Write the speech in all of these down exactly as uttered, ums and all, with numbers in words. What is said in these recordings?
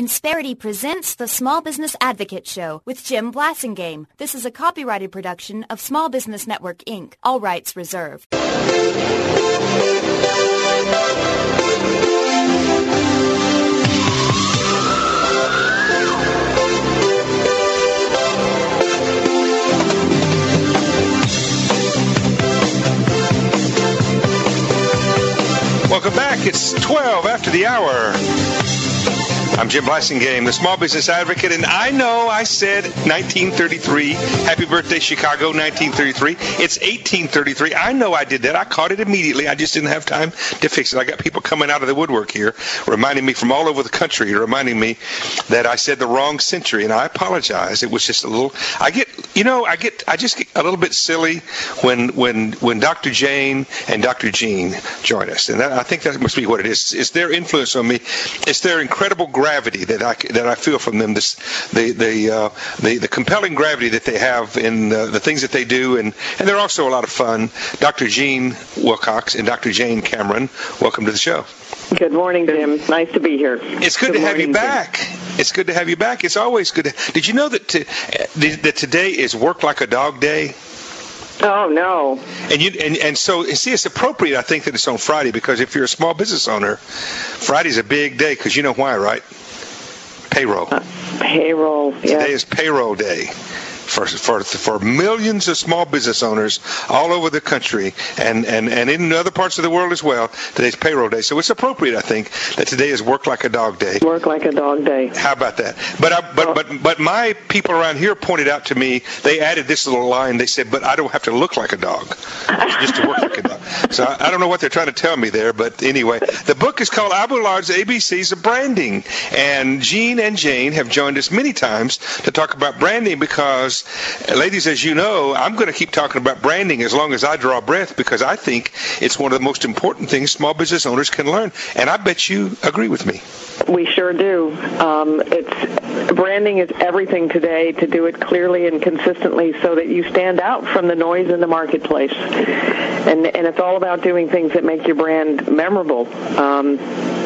Insperity presents the Small Business Advocate Show with Jim Blasingame. This is a copyrighted production of Small Business Network, Incorporated. All rights reserved. Welcome back. It's twelve after the hour. I'm Jim Blasingame, the Small Business Advocate, and I know I said nineteen thirty-three. Happy birthday, Chicago, nineteen thirty-three. It's eighteen thirty-three. I know I did that. I caught it immediately. I just didn't have time to fix it. I got people coming out of the woodwork here, reminding me from all over the country, reminding me that I said the wrong century, and I apologize. It was just a little. I get, you know, I get, I just get a little bit silly when when when Doctor Jane and Doctor Jean join us, and that, I think that must be what it is. It's their influence on me. It's their incredible gravity that I that I feel from them. This the the uh, the, the compelling gravity that they have in uh, the things that they do, and and they're also a lot of fun. Doctor Jean Wilcox and Doctor Jane Cameron, welcome to the show. Good morning, Jim. Nice to be here. It's good, good to have morning, you back. Jim. It's good to have you back. It's always good. To, did you know that to, that today is Work Like a Dog Day? Oh, no. And you and, and so, see, it's appropriate, I think, that it's on Friday, because if you're a small business owner, Friday's a big day, because you know why, right? Payroll. Uh, payroll, yeah. Today is payroll day. For, for for millions of small business owners all over the country and, and, and in other parts of the world as well, today's payroll day. So it's appropriate, I think, that today is Work Like a Dog Day. Work Like a Dog Day. How about that? But I, but, oh. but but my people around here pointed out to me, they added this little line. They said, but I don't have to look like a dog, just to work like a dog. So I, I don't know what they're trying to tell me there, but anyway, the book is called Abelard's A B Cs of Branding, and Jean and Jane have joined us many times to talk about branding because, ladies, as you know, I'm going to keep talking about branding as long as I draw breath, because I think it's one of the most important things small business owners can learn, and I bet you agree with me. We sure do. Um, it's branding is everything today, to do it clearly and consistently so that you stand out from the noise in the marketplace. And and it's all about doing things that make your brand memorable. Um,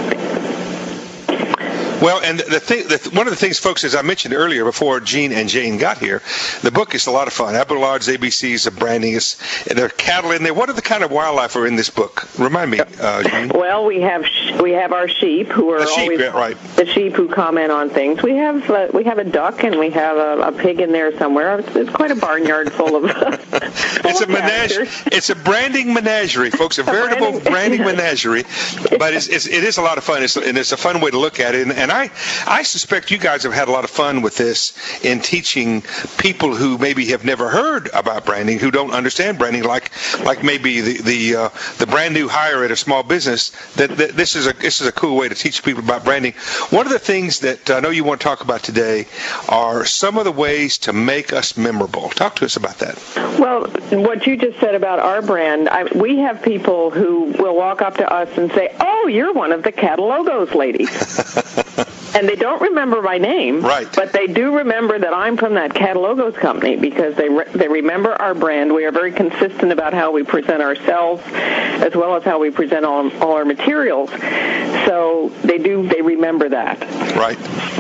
Well, and the thing, the, one of the things, folks, as I mentioned earlier before Jean and Jane got here, the book is a lot of fun. Abelard's A B Cs of Branding. Is there are cattle in there? What are the kind of wildlife are in this book? Remind me, uh, Jean. Well, we have we have our sheep who are the sheep, always yeah, right. the sheep who comment on things. We have uh, we have a duck and we have a, a pig in there somewhere. It's, it's quite a barnyard full of. full it's of a menagerie. It's a branding menagerie, folks. A veritable branding menagerie. But it's, it's, it is a lot of fun. It's, and it's a fun way to look at it. And, and I I. suspect you guys have had a lot of fun with this in teaching people who maybe have never heard about branding, who don't understand branding, like like maybe the the uh, the brand new hire at a small business. That, that this is a this is a cool way to teach people about branding. One of the things that I know you want to talk about today are some of the ways to make us memorable. Talk to us about that. Well, what you just said about our brand, I, we have people who will walk up to us and say, "Oh, you're one of the Catalogos ladies." And they don't remember my name, right? But they do remember that I'm from that Catalogos company because they re- they remember our brand. We are very consistent about how we present ourselves, as well as how we present all, all our materials. So they do they remember that, right?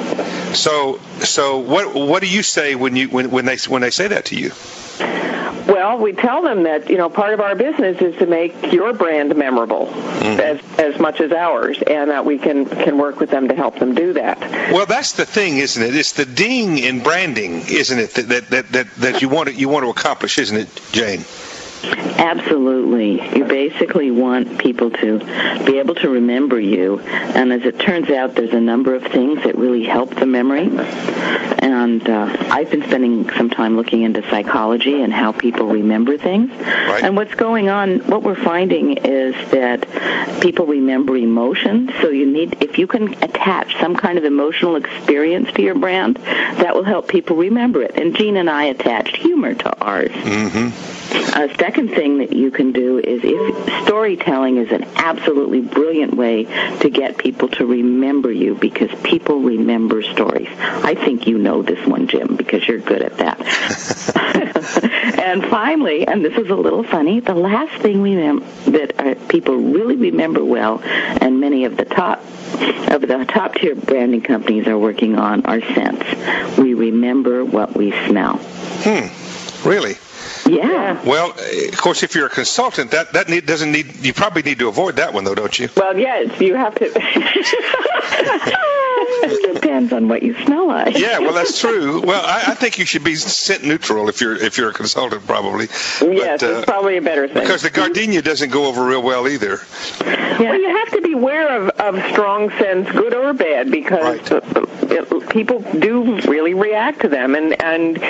So so what what do you say when you when when they when they say that to you? Well, we tell them that, you know, part of our business is to make your brand memorable mm. as as much as ours, and that we can, can work with them to help them do that. Well, that's the thing, isn't it? It's the ding in branding, isn't it, that that that, that you want to, you want to accomplish, isn't it, Jane? Absolutely. You basically want people to be able to remember you, and as it turns out, there's a number of things that really help the memory. And uh, I've been spending some time looking into psychology and how people remember things. Right. And what's going on, what we're finding is that people remember emotions. So you need, if you can attach some kind of emotional experience to your brand, that will help people remember it. And Jean and I attached humor to ours. Mm-hmm. A second thing that you can do is, if storytelling is an absolutely brilliant way to get people to remember you, because people remember stories. I think you know this one, Jim, because you're good at that. And finally, and this is a little funny, the last thing we mem- that uh, people really remember well, and many of the top of the top tier branding companies are working on, are scents. We remember what we smell. Hmm. Really? Yeah. Well, of course, if you're a consultant, that that need, doesn't need. You probably need to avoid that one, though, don't you? Well, yes, you have to. It depends on what you smell like. Yeah, well, that's true. Well, I, I think you should be scent neutral if you're if you're a consultant, probably. Yes, but, uh, it's probably a better thing. Because the gardenia doesn't go over real well either. Yeah. Well, you have to be aware of, of strong scents, good or bad, because Right. it, people do really react to them, and and.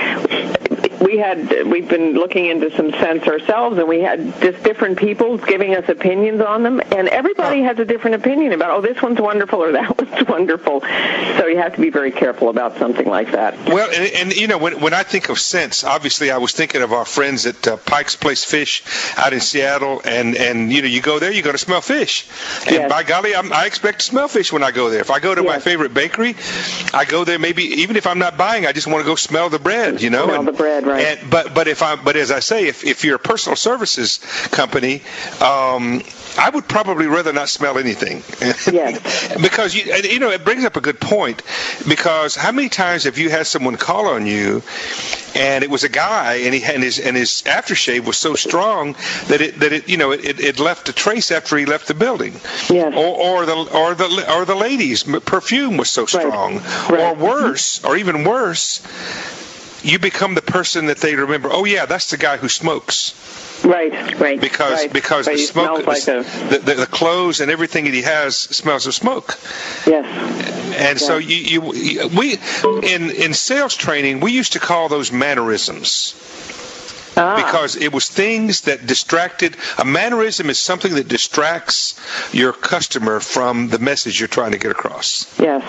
We had we've been looking into some scents ourselves, and we had just different people giving us opinions on them, and everybody has a different opinion about, oh, this one's wonderful or that one's wonderful. So you have to be very careful about something like that. Well, and, and you know, when when I think of scents, obviously I was thinking of our friends at uh, Pike's Place Fish out in Seattle, and and you know, you go there, you're going to smell fish, and Yes. by golly, I'm, I expect to smell fish when I go there. If I go to my Yes. favorite bakery, I go there maybe even if I'm not buying, I just want to go smell the bread, you know. Smell and, the bread, right. And, but but if I but as I say, if if you're a personal services company, um, I would probably rather not smell anything. Yes. Because you and, you know, it brings up a good point, because how many times have you had someone call on you and it was a guy and he and his and his aftershave was so strong that it that it you know it, it left a trace after he left the building. Yes. Or or the or the or the ladies' perfume was so strong. Right. Or worse, or even worse, you become the person that they remember. Oh yeah, that's the guy who smokes. Right, right. Because right. because But the he smoke, smells like a... the, the the clothes and everything that he has smells of smoke. Yes. And so you, you we in in sales training we used to call those mannerisms. Ah. Because it was things that distracted. A mannerism is something that distracts your customer from the message you're trying to get across. Yes.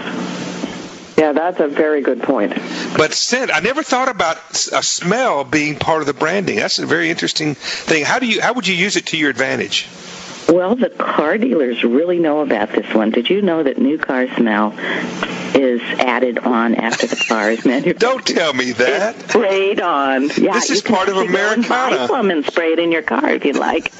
Yeah, that's a very good point. But scent, I never thought about a smell being part of the branding. That's a very interesting thing. How do you? How would you use it to your advantage? Well, the car dealers really know about this one. Did you know that new car smell is added on after the car is manufactured? Don't tell me that. It's sprayed on. Yeah, This you is can part of actually go and Americana. buy some and spray it in your car if you like.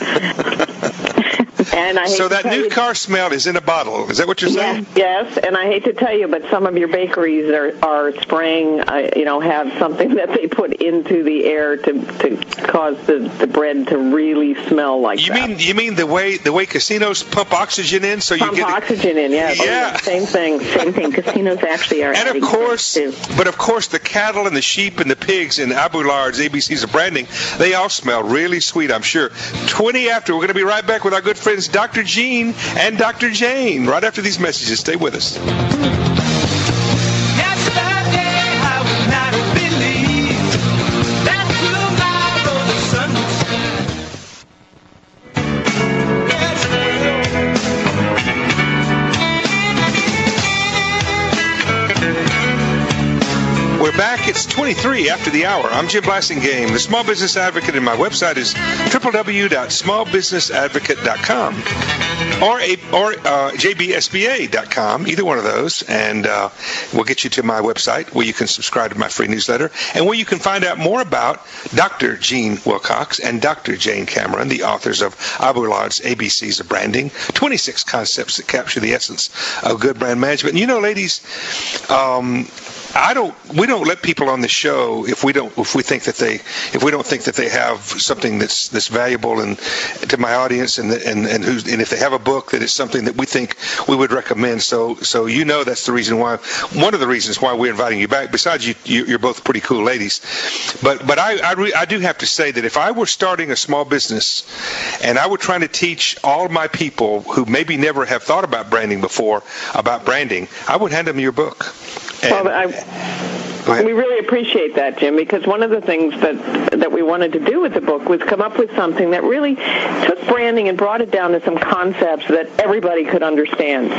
And I hate So to that tell new you, car smell is in a bottle. Is that what you're saying? Yes, yes, and I hate to tell you, but some of your bakeries are are spraying, uh, you know, have something that they put into the air to to cause the, the bread to really smell like You that. mean you mean the way the way casinos pump oxygen in so you Pump get it- oxygen in, yes. Oh, Yeah. Same thing. Same thing. Casinos actually are And adding of course, too. but of course, the cattle and the sheep and the pigs in Abulard's A B Cs of branding, they all smell really sweet, I'm sure. twenty after, we're going to be right back with our good friends Doctor Gene and Doctor Jane. Right after these messages, stay with us. Yesterday I would not have believed that tomorrow the sun would shine. Yes, We're back. It's twenty-three after the hour. I'm Jim Blasingame, the Small Business Advocate, and my website is w w w dot small business advocate dot com or a, or uh, j b s b a dot com, either one of those, and uh, we'll get you to my website where you can subscribe to my free newsletter and where you can find out more about Doctor Gene Wilcox and Doctor Jane Cameron, the authors of Abulard's A B Cs of Branding, twenty-six concepts that capture the essence of good brand management. And you know, ladies, um, I don't. We don't let people on the show if we don't. If we think that they. If we don't think that they have something that's that's valuable and to my audience, and and and who's and if they have a book that is something that we think we would recommend. So so you know that's the reason why. One of the reasons why we're inviting you back. Besides, you, you you're both pretty cool ladies. But but I I, re, I do have to say that if I were starting a small business, and I were trying to teach all my people who maybe never have thought about branding before about branding, I would hand them your book. And, Well, I, we really appreciate that, Jim, because one of the things that that we wanted to do with the book was come up with something that really took branding and brought it down to some concepts that everybody could understand.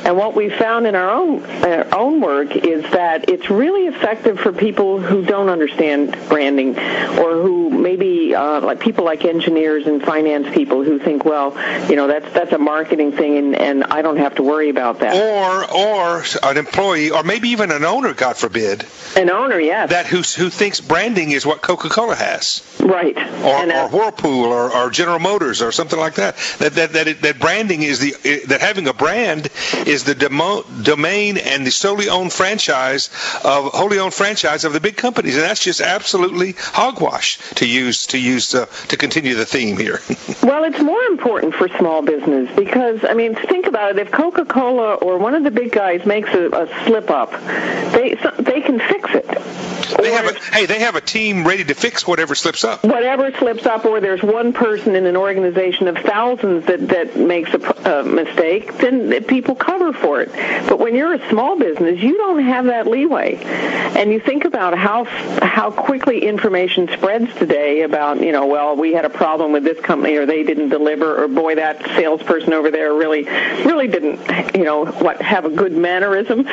And what we found in our own our own work is that it's really effective for people who don't understand branding, or who maybe uh, like people like engineers and finance people who think, well, you know, that's that's a marketing thing, and, and I don't have to worry about that. Or or an employee, or maybe even an owner, God forbid. An owner, yes. That who who thinks branding is what Coca-Cola has. Right. Or, and, uh, or Whirlpool, or, or General Motors, or something like that. That that that, it, that branding is the that having a brand is the demo, domain and the solely owned franchise of wholly owned franchise of the big companies, and that's just absolutely hogwash to use to use uh, to continue the theme here. Well, it's more important for small business because, I mean, think about it. If Coca-Cola or one of the big guys makes a, a slip up, they they can fix it. They have a, hey, they have a team ready to fix whatever slips up. Whatever slips up, or there's one person in an organization of thousands that, that makes a, a mistake, then people cover for it. But when you're a small business, you don't have that leeway. And you think about how how quickly information spreads today about, you know, well, we had a problem with this company, or they didn't deliver, or boy, that salesperson over there really, really didn't, you know, what, have a good mannerism.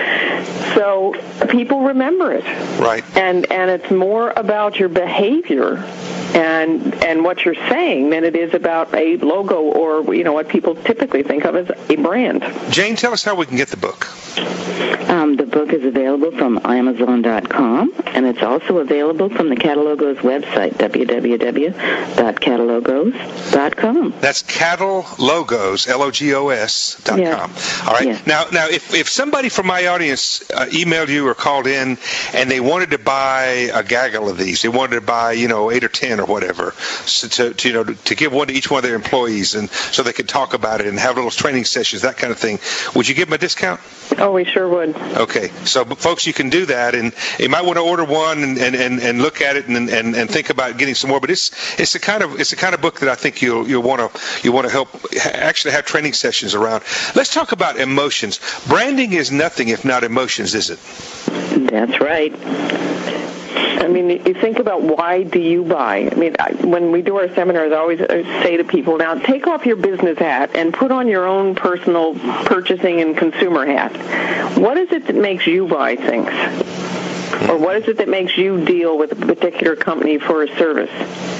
So people remember it. Right. And and it's more about your behavior and and what you're saying than it is about a logo, or, you know, what people typically think of as a brand. Jane, tell us how we can get the book. Um, the book is available from Amazon dot com, and it's also available from the Catalogos website, w w w dot catalogos dot com. That's Catalogos, L O G O S dot com. Yeah. All right. Yeah. Now, now, if, if somebody from my audience uh, emailed you or called in and they wanted to buy a gaggle of these, they wanted to buy, you know, eight or ten or whatever, so to, to you know to give one to each one of their employees, and so they could talk about it and have little training sessions, that kind of thing, would you give them a discount? Oh, we sure would. Okay, so folks, you can do that, and you might want to order one and, and, and, and look at it and, and, and think about getting some more. But it's it's the kind of it's the kind of book that I think you'll you'll want to you want to help actually have training sessions around. Let's talk about emotions. Branding is nothing if not emotions, is it? That's right. I mean, you think about, why do you buy? I mean, I, when we do our seminars, I always say to people, now take off your business hat and put on your own personal purchasing and consumer hat. What is it that makes you buy things? Or what is it that makes you deal with a particular company for a service?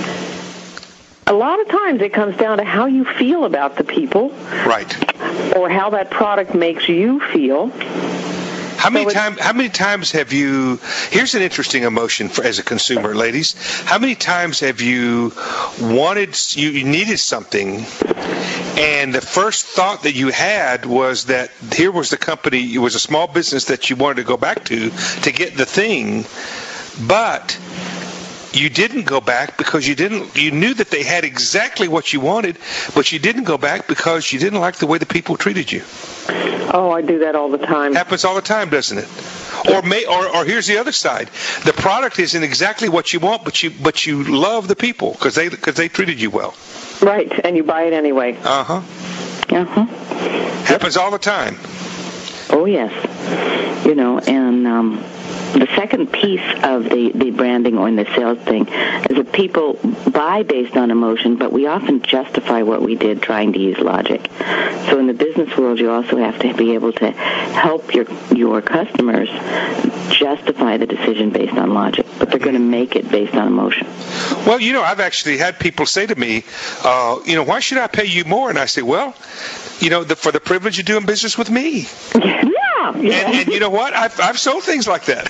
A lot of times it comes down to how you feel about the people. Right. Or how that product makes you feel. How many so times? How many times have you? Here's an interesting emotion for as a consumer, ladies. How many times have you wanted, you, you needed something, and the first thought that you had was that here was the company, it was a small business that you wanted to go back to to get the thing, but you didn't go back because you didn't. You knew that they had exactly what you wanted, but you didn't go back because you didn't like the way the people treated you. Oh, I do that all the time. Happens all the time, doesn't it? Or may, or, or here's the other side: the product isn't exactly what you want, but you but you love the people because they because they treated you well. Right, and you buy it anyway. Uh huh. Uh huh. Happens all the time. Oh yes. You know, and um, the second piece of the, the branding or in the sales thing is that people buy based on emotion, but we often justify what we did trying to use logic. So in the business world, you also have to be able to help your your customers justify the decision based on logic, but they're going to make it based on emotion. Well, you know, I've actually had people say to me, uh, you know, why should I pay you more? And I say, well, you know, the, for the privilege of doing business with me. Yeah. Yeah. And, and you know what? I've I've sold things like that.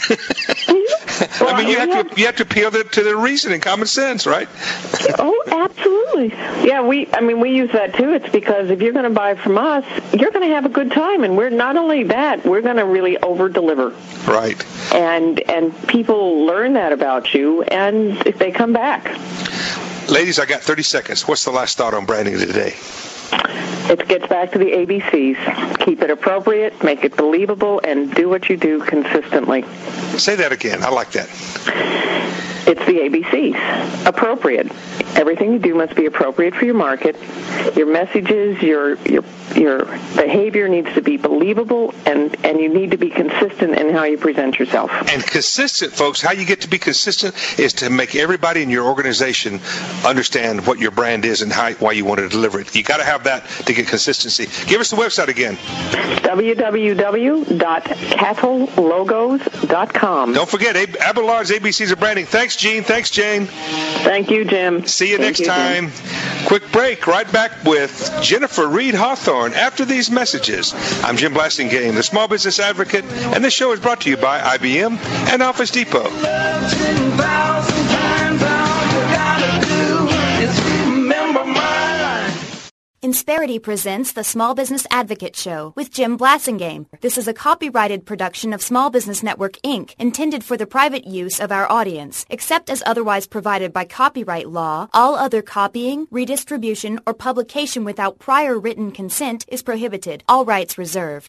I mean, you have to you have to appeal to, to the reason and common sense, right? Oh, absolutely. Yeah, we. I mean, we use that too. It's because if you're going to buy from us, you're going to have a good time, and we're not only that, we're going to really over deliver. Right. And and people learn that about you, and if they come back. Ladies, I got thirty seconds. What's the last thought on branding today? It gets back to the A B Cs. Keep it appropriate, make it believable, and do what you do consistently. Say that again. I like that. It's the A B Cs. Appropriate. Everything you do must be appropriate for your market. Your messages, your your your behavior needs to be believable, and, and you need to be consistent in how you present yourself. And consistent, folks, how you get to be consistent is to make everybody in your organization understand what your brand is and how, why you want to deliver it. You got to have that to get consistency. Give us the website again. w w w dot cattle logos dot com. Don't forget, Abelard's A B Cs of Branding. Thanks, Gene. Thanks, Jane. Thank you, Jim. See you Thank next you, time. Jim. Quick break. Right back with Jennifer Reed Hawthorne after these messages. I'm Jim Blasingame, the Small Business Advocate, and this show is brought to you by I B M and Office Depot. Insperity presents the Small Business Advocate Show with Jim Blasingame. This is a copyrighted production of Small Business Network, Incorporated, intended for the private use of our audience. Except as otherwise provided by copyright law, all other copying, redistribution, or publication without prior written consent is prohibited. All rights reserved.